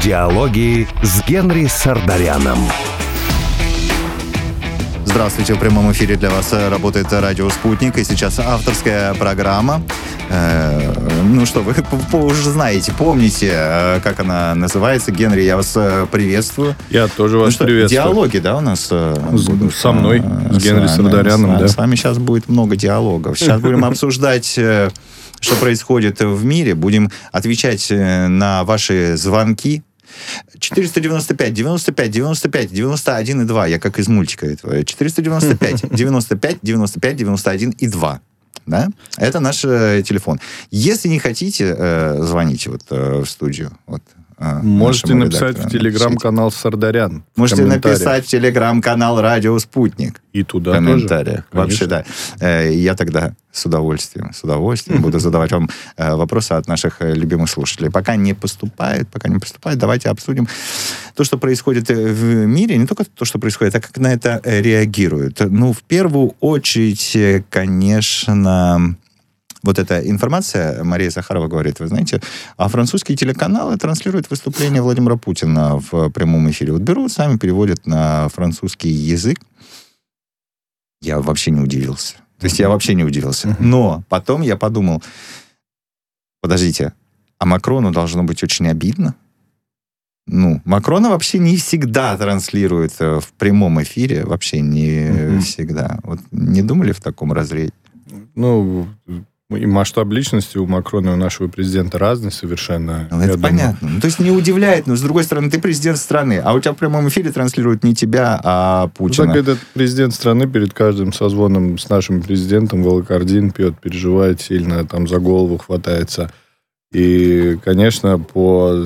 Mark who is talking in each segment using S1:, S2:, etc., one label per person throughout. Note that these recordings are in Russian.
S1: Диалоги с Генри Сардаряном.
S2: Здравствуйте, в прямом эфире для вас работает радио «Спутник», и сейчас авторская программа. Ну что, вы уже знаете, помните, как она называется. Генри, я вас приветствую.
S3: Я тоже вас приветствую.
S2: Диалоги, да, у нас будут?
S3: Со мной, с Генри Сардаряном, да.
S2: С вами сейчас будет много диалогов. Сейчас будем обсуждать, что происходит в мире. Будем отвечать на ваши звонки. 495, 95, 95, 91 и 2. Я как из мультика этого. 495, 95, 95, 91 и 2. Да? Это наш телефон. Если не хотите, звоните в студию.
S3: Можете написать в телеграм-канал Сардарян.
S2: Можете написать в телеграм-канал «Радио Спутник».
S3: И туда
S2: в комментариях.
S3: Тоже.
S2: Вообще, да. Я тогда с удовольствием буду задавать вам вопросы от наших любимых слушателей. Пока не поступает, давайте обсудим то, что происходит в мире. Не только то, что происходит, а как на это реагируют. Ну, в первую очередь, конечно... Вот эта информация, Мария Захарова говорит, вы знаете, а французские телеканалы транслируют выступление Владимира Путина в прямом эфире. Вот берут, сами переводят на французский язык. Я вообще не удивился. То есть я вообще не удивился. Но потом я подумал, подождите, а Макрону должно быть очень обидно? Ну, Макрона вообще не всегда транслирует в прямом эфире, вообще не всегда. Вот не думали в таком разрезе?
S3: Ну... И масштаб личности у Макрона и у нашего президента разный совершенно.
S2: Ну, это понятно. Ну, то есть не удивляет, но с другой стороны, ты президент страны, а у тебя в прямом эфире транслируют не тебя, а Путина.
S3: Так этот президент страны перед каждым созвоном с нашим президентом волокордин пьет, переживает сильно, там за голову хватается. И, конечно, по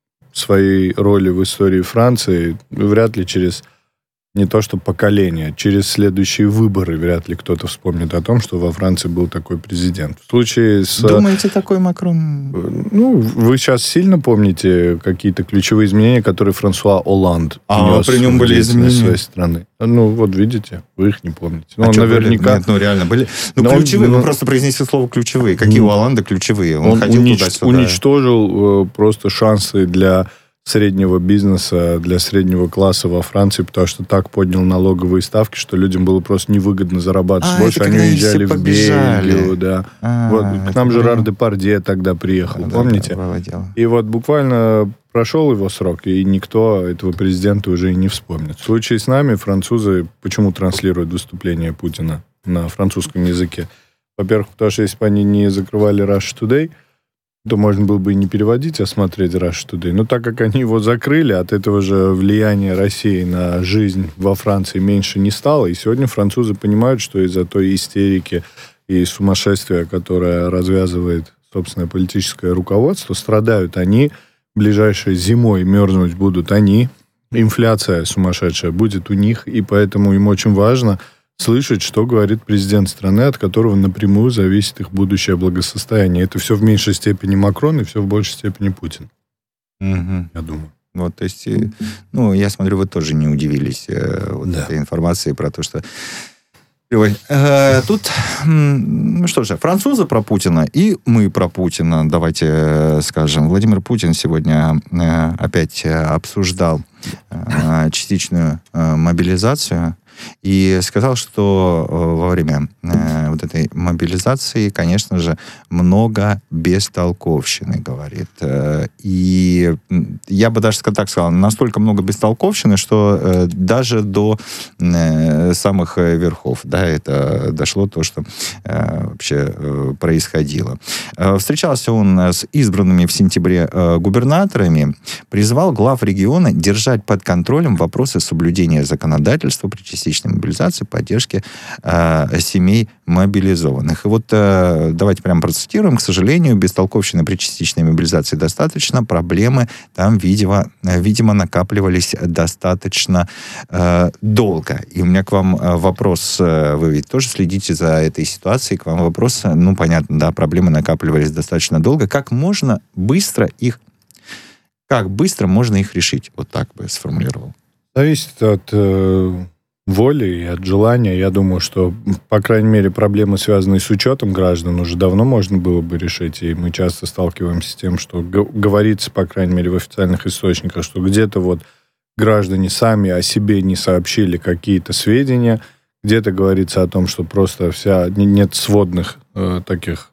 S3: своей роли в истории Франции вряд ли через... Не то что поколение, через следующие выборы вряд ли кто-то вспомнит о том, что во Франции был такой президент. В случае с...
S2: Думаете, такой Макрон?
S3: Ну, вы сейчас сильно помните какие-то ключевые изменения, которые Франсуа Олланд внес
S2: при нем были изменения
S3: своей страны? Ну, вот видите, вы их не помните.
S2: Ну, наверняка... Нет, реально были. Ключевые, вы просто произнесли слово «ключевые». Какие у Олланда ключевые? Он ходил туда-сюда.
S3: Уничтожил просто шансы для... среднего бизнеса, для среднего класса во Франции, потому что так поднял налоговые ставки, что людям было просто невыгодно зарабатывать больше. Они уезжали в Бельгию, да. Вот, к нам Жерар Депардье тогда приехал, помните? И вот буквально прошел его срок, и никто этого президента уже и не вспомнит. В случае с нами французы почему транслируют выступление Путина на французском языке? Во-первых, потому что если бы они не закрывали Russia Today, то можно было бы и не переводить, а смотреть Russia Today. Но так как они его закрыли, от этого же влияния России на жизнь во Франции меньше не стало. И сегодня французы понимают, что из-за той истерики и сумасшествия, которое развязывает собственное политическое руководство, страдают они. Ближайшей зимой мерзнуть будут они. Инфляция сумасшедшая будет у них. И поэтому им очень важно слышать, что говорит президент страны, от которого напрямую зависит их будущее благосостояние. Это все в меньшей степени Макрон и все в большей степени Путин. Я думаю.
S2: Вот, то есть, ну, я смотрю, вы тоже не удивились этой информации про то, что... Тут, ну что же, французы про Путина и мы про Путина. Давайте скажем, Владимир Путин сегодня опять обсуждал частичную мобилизацию. И сказал, что во время вот этой мобилизации, конечно же, много бестолковщины, говорит. И я бы даже так сказал, настолько много бестолковщины, что даже до самых верхов, да, это дошло то, что вообще происходило. Встречался он с избранными в сентябре губернаторами, призвал глав региона держать под контролем вопросы соблюдения законодательства при частичной мобилизации, поддержки семей мобилизованных. И вот давайте прямо процитируем. К сожалению, бестолковщины при частичной мобилизации достаточно. Проблемы там, видимо, накапливались достаточно долго. И у меня к вам вопрос. Вы ведь тоже следите за этой ситуацией. К вам вопрос. Ну, понятно, да, проблемы накапливались достаточно долго. Как быстро можно их решить? Вот так бы сформулировал.
S3: Зависит от воли и от желания. Я думаю, что, по крайней мере, проблемы, связанные с учетом граждан, уже давно можно было бы решить. И мы часто сталкиваемся с тем, что говорится, по крайней мере, в официальных источниках, что где-то вот граждане сами о себе не сообщили какие-то сведения, где-то говорится о том, что просто нет сводных таких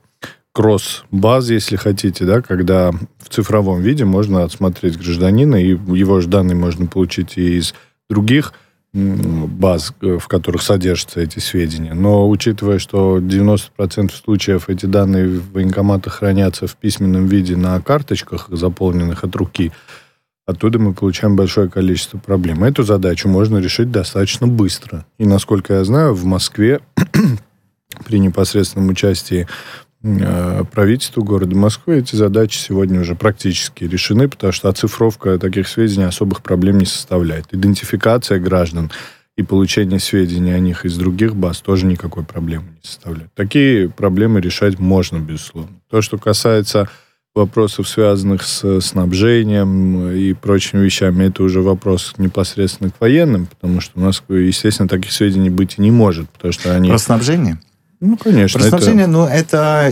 S3: кросс-баз, если хотите, да, когда в цифровом виде можно отсмотреть гражданина, и его же данные можно получить и из других баз, в которых содержатся эти сведения. Но учитывая, что 90% случаев эти данные в военкоматах хранятся в письменном виде на карточках, заполненных от руки, оттуда мы получаем большое количество проблем. Эту задачу можно решить достаточно быстро. И, насколько я знаю, в Москве при непосредственном участии правительства города Москвы эти задачи сегодня уже практически решены, потому что оцифровка таких сведений особых проблем не составляет. Идентификация граждан и получение сведений о них из других баз тоже никакой проблемы не составляет. Такие проблемы решать можно, безусловно. То, что касается вопросов, связанных с снабжением и прочими вещами, это уже вопрос непосредственно к военным, потому что у нас, естественно, таких сведений быть и не может, потому что они...
S2: Про снабжение?
S3: Ну, конечно.
S2: Про снабжение, но это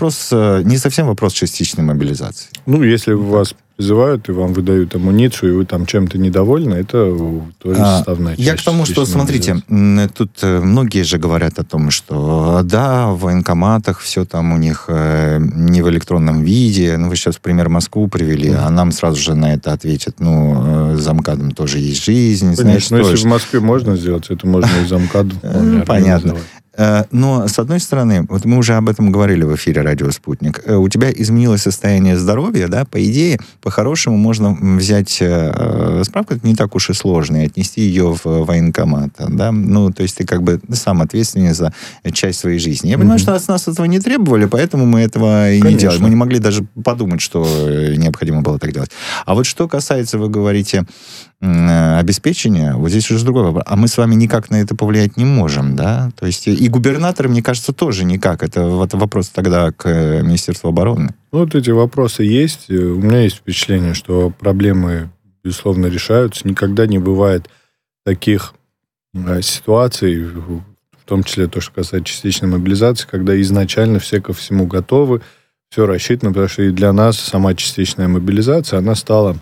S2: не совсем вопрос частичной мобилизации.
S3: Ну, если вас призывают и вам выдают амуницию, и вы там чем-то недовольны, это тоже составная часть.
S2: Я к тому, что, смотрите, тут многие же говорят о том, что да, в военкоматах все там у них не в электронном виде. Ну, вы сейчас пример Москву привели, а нам сразу же на это ответят, за МКАДом тоже есть жизнь.
S3: Конечно, но если в Москве можно сделать, это можно и за МКАДом.
S2: Понятно. Но, с одной стороны, вот мы уже об этом говорили в эфире «Радио Спутник», у тебя изменилось состояние здоровья, да, по идее, по-хорошему можно взять справку, это не так уж и сложно, и отнести ее в военкомат, да, ну, то есть ты как бы сам ответственен за часть своей жизни. Я понимаю, что от нас этого не требовали, поэтому мы этого и не делали. Мы не могли даже подумать, что необходимо было так делать. А вот что касается, вы говорите, обеспечения, вот здесь уже другой вопрос. А мы с вами никак на это повлиять не можем, да? То есть и губернаторы, мне кажется, тоже никак. Это вопрос тогда к Министерству обороны.
S3: Вот эти вопросы есть. У меня есть впечатление, что проблемы, безусловно, решаются. Никогда не бывает таких ситуаций, в том числе то, что касается частичной мобилизации, когда изначально все ко всему готовы, все рассчитано, потому что и для нас сама частичная мобилизация, она стала...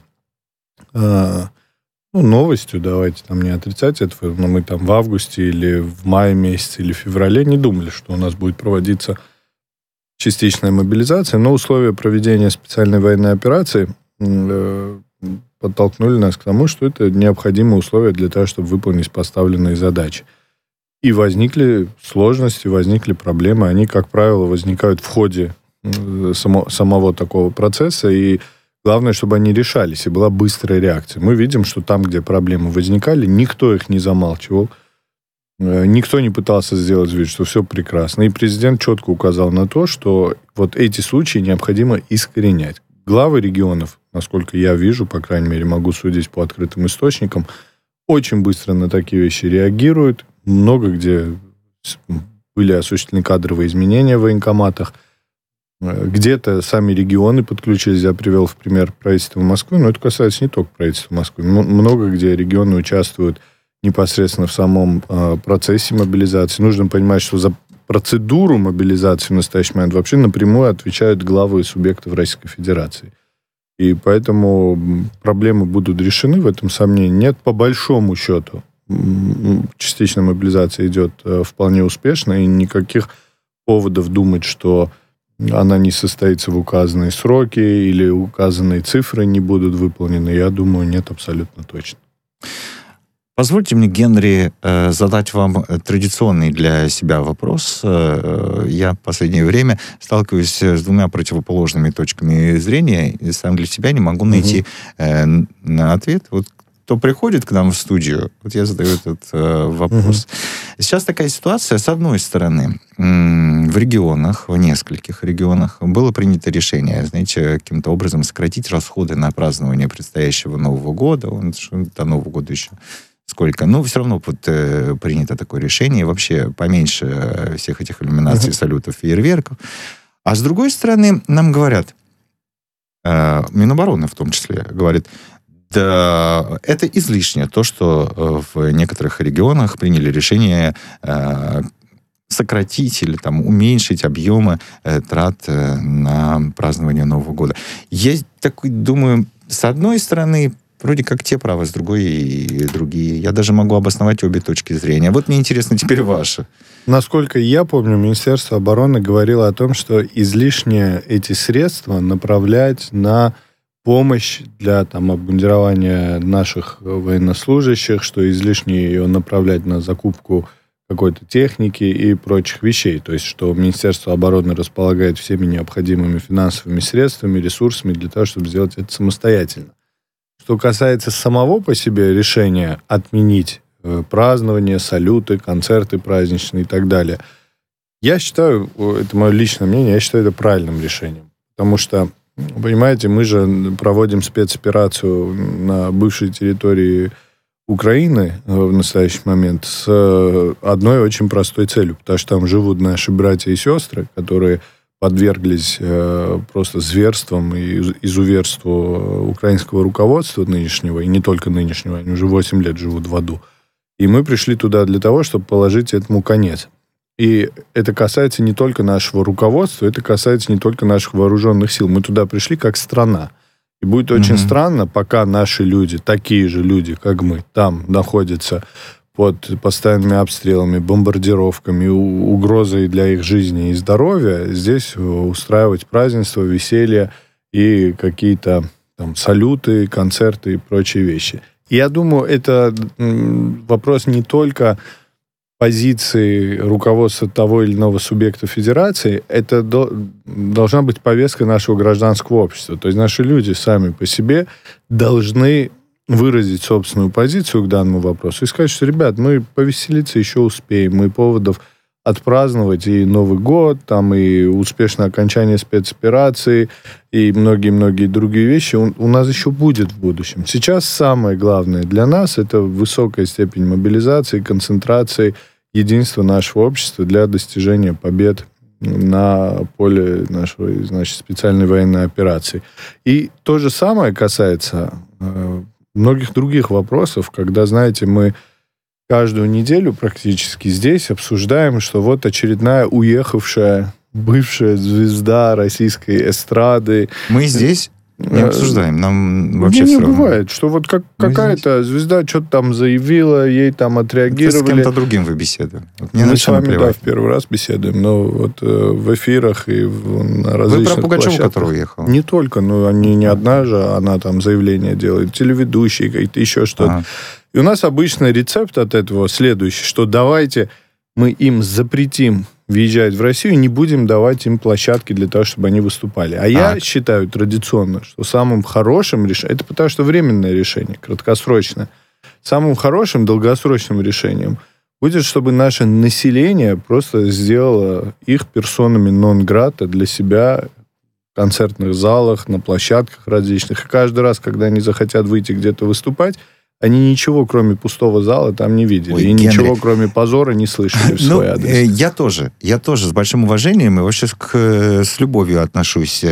S3: новостью, давайте там не отрицать этого, но мы там в августе или в мае месяце или в феврале не думали, что у нас будет проводиться частичная мобилизация, но условия проведения специальной военной операции подтолкнули нас к тому, что это необходимые условия для того, чтобы выполнить поставленные задачи. И возникли сложности, возникли проблемы. Они, как правило, возникают в ходе самого такого процесса, и главное, чтобы они решались, и была быстрая реакция. Мы видим, что там, где проблемы возникали, никто их не замалчивал, никто не пытался сделать вид, что все прекрасно. И президент четко указал на то, что вот эти случаи необходимо искоренять. Главы регионов, насколько я вижу, по крайней мере, могу судить по открытым источникам, очень быстро на такие вещи реагируют. Много где были осуществлены кадровые изменения в военкоматах. Где-то сами регионы подключились, я привел в пример правительство Москвы, но это касается не только правительства Москвы. Много где регионы участвуют непосредственно в самом процессе мобилизации. Нужно понимать, что за процедуру мобилизации в настоящий момент вообще напрямую отвечают главы субъектов Российской Федерации. И поэтому проблемы будут решены, в этом сомнений нет. По большому счету частичная мобилизация идет вполне успешно, и никаких поводов думать, что она не состоится в указанные сроки или указанные цифры не будут выполнены, я думаю, нет абсолютно точно.
S2: Позвольте мне, Генри, задать вам традиционный для себя вопрос. Я в последнее время сталкиваюсь с двумя противоположными точками зрения, и сам для себя не могу найти ответ. Вот кто приходит к нам в студию, вот я задаю этот вопрос. Сейчас такая ситуация, с одной стороны, в регионах, в нескольких регионах было принято решение, знаете, каким-то образом сократить расходы на празднование предстоящего Нового года. До Нового года еще сколько. Но все равно вот принято такое решение. Вообще поменьше всех этих иллюминаций, салютов, фейерверков. А с другой стороны, нам говорят, Минобороны в том числе, говорит, Да, это излишне. То, что в некоторых регионах приняли решение сократить или там уменьшить объемы трат на празднование Нового года. Я такой думаю, с одной стороны, вроде как те правы, с другой и другие. Я даже могу обосновать обе точки зрения. Вот мне интересно теперь ваши.
S3: Насколько я помню, Министерство обороны говорило о том, что излишне эти средства направлять на помощь для обмундирования наших военнослужащих, что излишне ее направлять на закупку какой-то техники и прочих вещей. То есть, что Министерство обороны располагает всеми необходимыми финансовыми средствами, ресурсами для того, чтобы сделать это самостоятельно. Что касается самого по себе решения отменить празднования, салюты, концерты праздничные и так далее, я считаю, это мое личное мнение, я считаю это правильным решением. Потому что, понимаете, мы же проводим спецоперацию на бывшей территории Украины в настоящий момент с одной очень простой целью, потому что там живут наши братья и сестры, которые подверглись просто зверствам и изуверству украинского руководства нынешнего, и не только нынешнего, они уже 8 лет живут в аду. И мы пришли туда для того, чтобы положить этому конец. И это касается не только нашего руководства, это касается не только наших вооруженных сил. Мы туда пришли как страна. И будет очень странно, пока наши люди, такие же люди, как мы, там находятся под постоянными обстрелами, бомбардировками, угрозой для их жизни и здоровья, здесь устраивать празднества, веселья и какие-то там салюты, концерты и прочие вещи. И я думаю, это вопрос не только позиции руководства того или иного субъекта федерации, это должна быть повестка нашего гражданского общества. То есть наши люди сами по себе должны выразить собственную позицию к данному вопросу и сказать, что, ребят, мы повеселиться еще успеем, мы поводов отпраздновать и Новый год, там и успешное окончание спецоперации, и многие-многие другие вещи у нас еще будет в будущем. Сейчас самое главное для нас — это высокая степень мобилизации, концентрации, единства нашего общества для достижения побед на поле нашей, значит, специальной военной операции. И то же самое касается многих других вопросов, когда, знаете, мы каждую неделю практически здесь обсуждаем, что вот очередная уехавшая бывшая звезда российской эстрады.
S2: Мы здесь не обсуждаем, нам вообще все равно.
S3: Бывает, что вот какая-то звезда что-то там заявила, ей там отреагировали.
S2: С кем-то другим вы беседуете. Вот
S3: мы с вами, да, в первый раз беседуем, но вот в эфирах и на различных
S2: Вы про Пугачеву,
S3: площадках.
S2: который уехал?
S3: Не только, но они не одна же, она там заявления делает, телеведущие какие-то, еще что-то. И у нас обычно рецепт от этого следующий, что давайте мы им запретим въезжать в Россию, не будем давать им площадки для того, чтобы они выступали. А я считаю традиционно, что самым хорошим решением, это потому что временное решение, краткосрочное, самым хорошим долгосрочным решением будет, чтобы наше население просто сделало их персонами нон-грата для себя в концертных залах, на площадках различных. И каждый раз, когда они захотят выйти где-то выступать, они ничего, кроме пустого зала, там не видели.
S2: Ой,
S3: и
S2: Генри,
S3: ничего, кроме позора, не слышали в свой адрес.
S2: Я тоже с большим уважением и вообще с любовью отношусь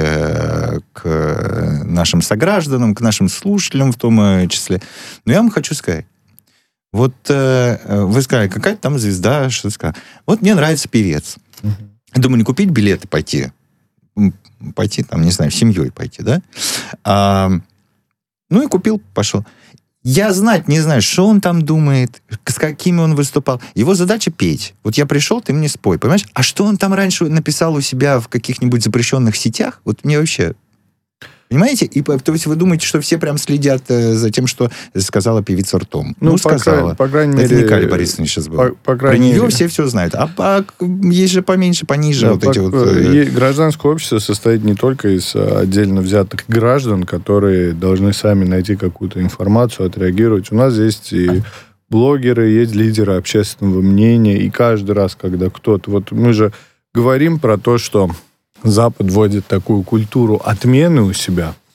S2: к нашим согражданам, к нашим слушателям в том числе. Но я вам хочу сказать, вот вы сказали, какая-то там звезда, что сказала. Вот мне нравится певец. Думаю, не купить билеты, пойти там, не знаю, с семьей пойти, да? Ну и купил, пошел. Я знать не знаю, что он там думает, с какими он выступал. Его задача петь. Вот я пришел, ты мне спой, понимаешь? А что он там раньше написал у себя в каких-нибудь запрещенных сетях? Вот мне вообще... Понимаете? И то есть вы думаете, что все прям следят за тем, что сказала певица ртом? Ну сказала.
S3: По крайней мере...
S2: Это не Кали Борисовна сейчас была. Про нее все знают. А есть же поменьше, пониже
S3: да,
S2: вот эти вот...
S3: Гражданское общество состоит не только из отдельно взятых граждан, которые должны сами найти какую-то информацию, отреагировать. У нас есть и блогеры, есть лидеры общественного мнения. И каждый раз, когда кто-то... Вот мы же говорим про то, что Запад вводит такую культуру отмены у себя.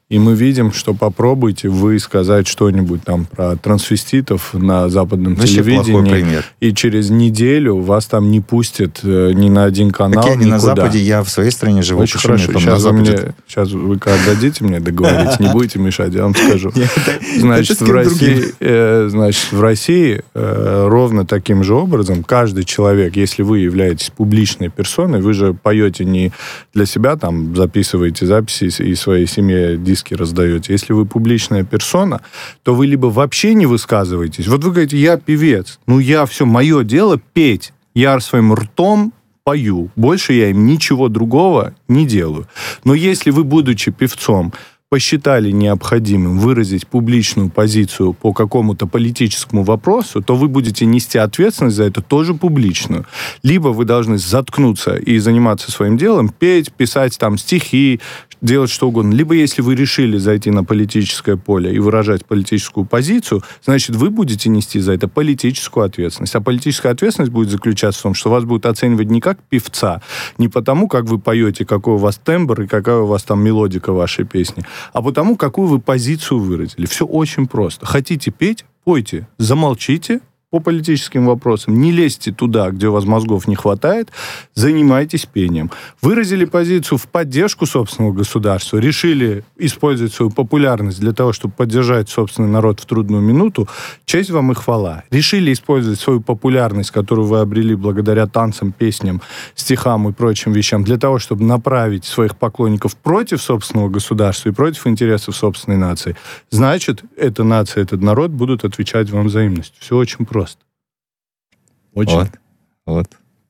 S3: И мы видим, что попробуйте вы сказать что-нибудь там про трансвеститов на западном телевидении, и через неделю вас там не пустят ни на один канал,
S2: так я не
S3: никуда.
S2: на Западе, я в своей стране живу.
S3: Очень хорошо. Сейчас вы дадите мне договорить, не будете мешать, я вам скажу. Значит, в России ровно таким же образом каждый человек, если вы являетесь публичной персоной, вы же поете не для себя, там записываете записи и своей семье диски раздаете. Если вы публичная персона, то вы либо вообще не высказываетесь. Вот вы говорите, я певец. Мое дело петь. Я своим ртом пою. Больше я им ничего другого не делаю. Но если вы, будучи певцом, посчитали необходимым выразить публичную позицию по какому-то политическому вопросу, то вы будете нести ответственность за это тоже публичную. Либо вы должны заткнуться и заниматься своим делом, петь, писать там стихи, делать что угодно. Либо если вы решили зайти на политическое поле и выражать политическую позицию, значит, вы будете нести за это политическую ответственность. А политическая ответственность будет заключаться в том, что вас будут оценивать не как певца, не потому, как вы поете, какой у вас тембр и какая у вас там мелодика вашей песни, а потому, какую вы позицию выразили. Все очень просто. Хотите петь? Пойте. Замолчите по политическим вопросам. Не лезьте туда, где у вас мозгов не хватает. Занимайтесь пением. Выразили позицию в поддержку собственного государства. Решили использовать свою популярность для того, чтобы поддержать собственный народ в трудную минуту. Честь вам и хвала. Решили использовать свою популярность, которую вы обрели благодаря танцам, песням, стихам и прочим вещам, для того, чтобы направить своих поклонников против собственного государства и против интересов собственной нации. Значит, эта нация, этот народ будут отвечать вам взаимностью. Все очень просто. Очень.
S2: Вот.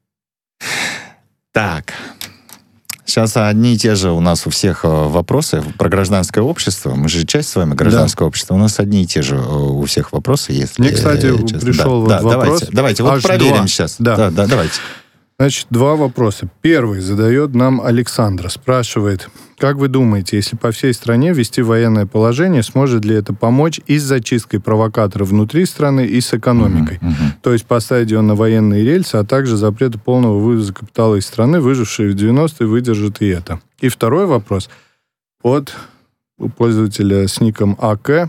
S2: Так. Сейчас одни и те же у нас у всех вопросы про гражданское общество. Мы же часть с вами гражданского общества. У нас одни и те же у всех вопросы. Если,
S3: мне, кстати, пришел вопрос.
S2: Давайте вот проверим сейчас. Да, давайте.
S3: Значит, два вопроса. Первый задает нам Александра. Спрашивает, как вы думаете, если по всей стране ввести военное положение, сможет ли это помочь и с зачисткой провокаторов внутри страны, и с экономикой? То есть поставить ее на военные рельсы, а также запрета полного вывоза капитала из страны, выжившие в 90-е, выдержат и это. И второй вопрос от пользователя с ником АК.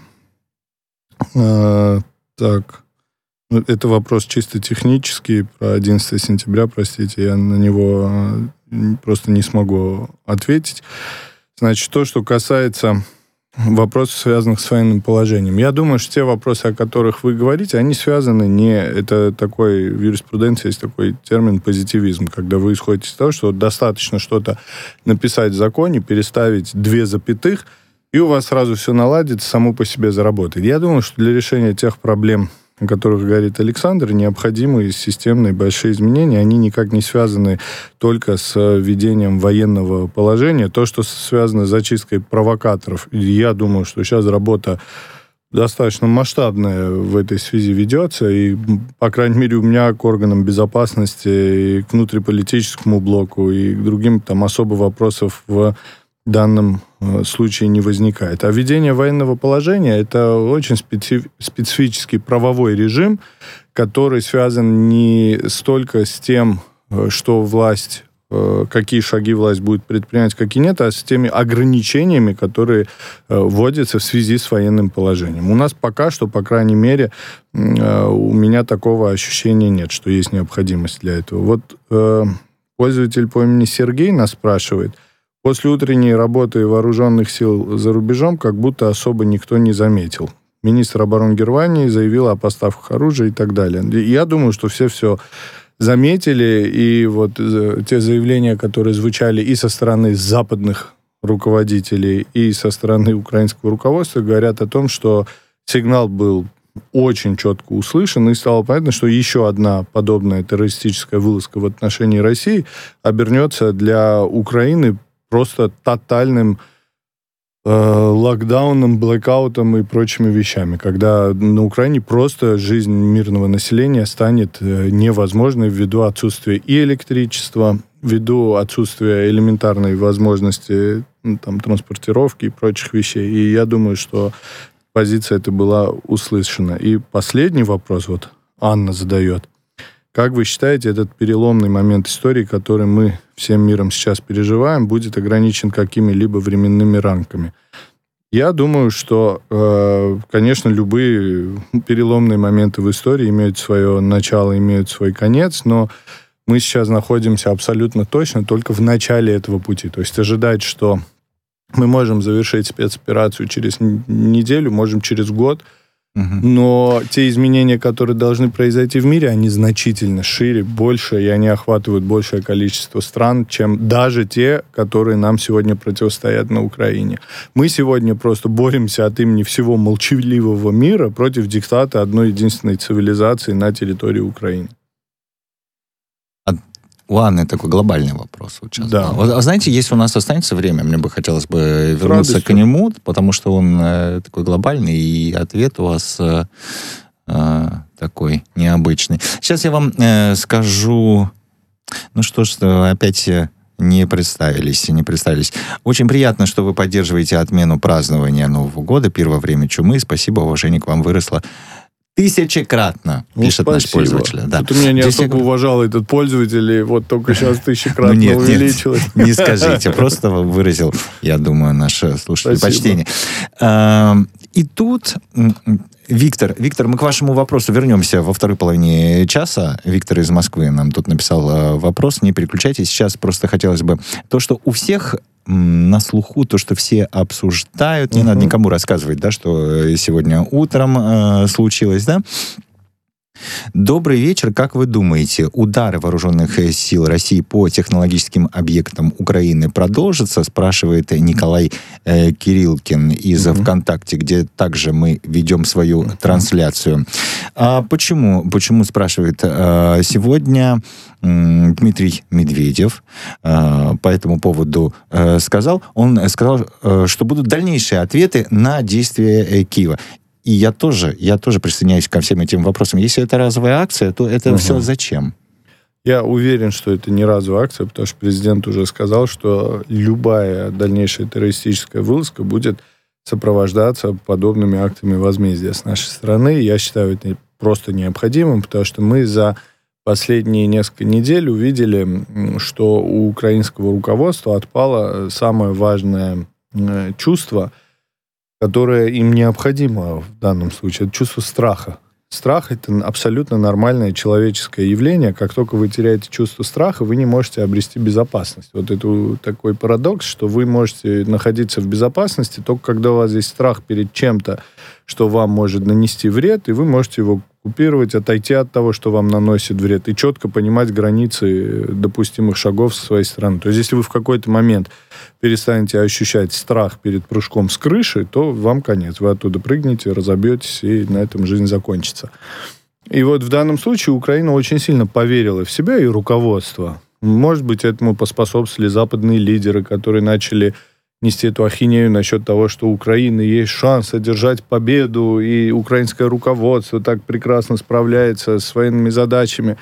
S3: Это вопрос чисто технический, про 11 сентября, простите, я на него просто не смогу ответить. Значит, то, что касается вопросов, связанных с военным положением. Я думаю, что те вопросы, о которых вы говорите, они связаны не... Это такой, в юриспруденции есть такой термин позитивизм, когда вы исходите из того, что достаточно что-то написать в законе, переставить 2 запятых, и у вас сразу все наладится, само по себе заработает. Я думаю, что для решения тех проблем, о которых говорит Александр, необходимы системные большие изменения. Они никак не связаны только с введением военного положения. То, что связано с зачисткой провокаторов, я думаю, что сейчас работа достаточно масштабная в этой связи ведется. И, по крайней мере, у меня к органам безопасности, и к внутриполитическому блоку, и к другим там особо вопросов в данном случае не возникает. А введение военного положения – это очень специфический правовой режим, который связан не столько с тем, что власть, какие шаги власть будет предпринимать, какие нет, а с теми ограничениями, которые вводятся в связи с военным положением. У нас пока что, по крайней мере, у меня такого ощущения нет, что есть необходимость для этого. Вот пользователь по имени Сергей нас спрашивает: после утренней работы вооруженных сил за рубежом как будто особо никто не заметил. Министр обороны Германии заявил о поставках оружия и так далее. Я думаю, что все заметили, и вот те заявления, которые звучали и со стороны западных руководителей, и со стороны украинского руководства, говорят о том, что сигнал был очень четко услышан, и стало понятно, что еще одна подобная террористическая вылазка в отношении России обернется для Украины просто тотальным локдауном, блэкаутом и прочими вещами, когда на Украине просто жизнь мирного населения станет невозможной ввиду отсутствия и электричества, ввиду отсутствия элементарной возможности там, транспортировки и прочих вещей. И я думаю, что позиция эта была услышана. И последний вопрос вот Анна задает. Как вы считаете, этот переломный момент истории, который мы всем миром сейчас переживаем, будет ограничен какими-либо временными рамками? Я думаю, что, конечно, любые переломные моменты в истории имеют свое начало, имеют свой конец, но мы сейчас находимся абсолютно точно только в начале этого пути. То есть ожидать, что мы можем завершить спецоперацию через неделю, можем через год, но те изменения, которые должны произойти в мире, они значительно шире, больше, и они охватывают большее количество стран, чем даже те, которые нам сегодня противостоят на Украине. Мы сегодня просто боремся от имени всего молчаливого мира против диктата одной единственной цивилизации на территории Украины.
S2: У Анны такой глобальный вопрос. Вот сейчас.
S3: Да.
S2: Вот, знаете, если у нас останется время, мне бы хотелось бы вернуться к нему, потому что он такой глобальный, и ответ у вас такой необычный. Сейчас я вам скажу... Ну что ж, опять не представились. Очень приятно, что вы поддерживаете отмену празднования Нового года, первое время чумы. Спасибо, уважение к вам выросло 1000-кратно, пишет наш пользователь. Да.
S3: Тут у меня не особо уважал этот пользователь, и вот только сейчас 1000-кратно увеличилось.
S2: Не скажите, просто выразил, я думаю, наше слушатель почтение. И тут... Виктор, мы к вашему вопросу вернемся во второй половине часа. Виктор из Москвы нам тут написал вопрос. Не переключайтесь. Сейчас просто хотелось бы... То, что у всех на слуху, то, что все обсуждают, не надо никому рассказывать, да, что сегодня утром случилось, да? Добрый вечер. Как вы думаете, удары вооруженных сил России по технологическим объектам Украины продолжатся? Спрашивает Николай Кириллкин из ВКонтакте, где также мы ведем свою трансляцию. Почему, спрашивает, сегодня Дмитрий Медведев по этому поводу сказал, что будут дальнейшие ответы на действия Киева. И я тоже присоединяюсь ко всем этим вопросам. Если это разовая акция, то это все зачем?
S3: Я уверен, что это не разовая акция, потому что президент уже сказал, что любая дальнейшая террористическая вылазка будет сопровождаться подобными актами возмездия с нашей стороны. Я считаю это просто необходимым, потому что мы за последние несколько недель увидели, что у украинского руководства отпало самое важное чувство, которое им необходимо в данном случае. Это чувство страха. Страх — это абсолютно нормальное человеческое явление. Как только вы теряете чувство страха, вы не можете обрести безопасность. Вот это такой парадокс, что вы можете находиться в безопасности только когда у вас есть страх перед чем-то, что вам может нанести вред, и вы можете его купировать, отойти от того, что вам наносит вред, и четко понимать границы допустимых шагов со своей стороны. То есть, если вы в какой-то момент перестанете ощущать страх перед прыжком с крыши, то вам конец. Вы оттуда прыгнете, разобьетесь, и на этом жизнь закончится. И вот в данном случае Украина очень сильно поверила в себя и руководство. Может быть, этому поспособствовали западные лидеры, которые начали нести эту ахинею насчет того, что у Украины есть шанс одержать победу, и украинское руководство так прекрасно справляется с военными задачами.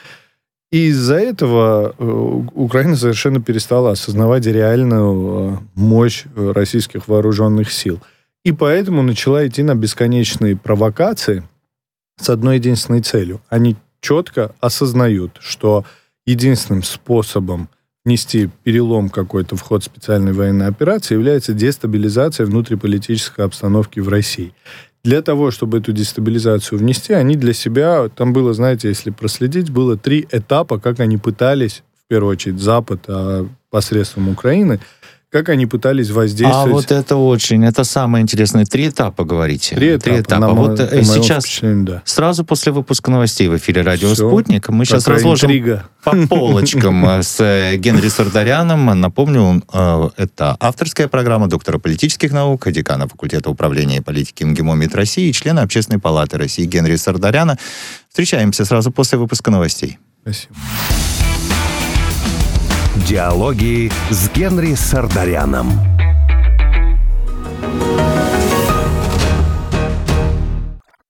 S3: И из-за этого Украина совершенно перестала осознавать реальную мощь российских вооруженных сил. И поэтому начала идти на бесконечные провокации с одной единственной целью. Они четко осознают, что единственным способом внести перелом какой-то в ход специальной военной операции является дестабилизация внутриполитической обстановки в России. Для того, чтобы эту дестабилизацию внести, они для себя, там было, знаете, если проследить, было 3 этапа, как они пытались, в первую очередь, Запад, посредством Украины, как они пытались воздействовать.
S2: Вот это самое интересное. 3 этапа, говорите.
S3: 3 этапа.
S2: Вот сейчас, сразу после выпуска новостей в эфире «Радио Спутник», мы сейчас разложим по полочкам с Генри Сардаряном. Напомню, это авторская программа доктора политических наук, декана факультета управления и политики МГИМО МИД России и члена Общественной палаты России Генри Сардаряна. Встречаемся сразу после выпуска новостей.
S3: Спасибо.
S1: Диалоги с Генри Сардаряном.